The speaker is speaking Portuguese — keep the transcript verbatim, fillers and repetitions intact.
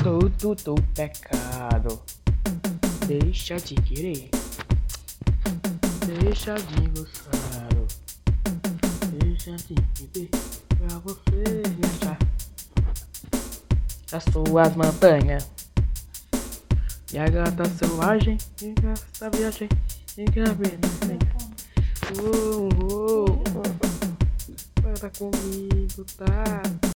todo do pecado. Deixa de querer, deixa de gostar, deixa de beber pra você viajar as suas montanhas. E a gata selvagem, e essa viagem, e a vida. Oh, oh, oh. Para comigo, tá?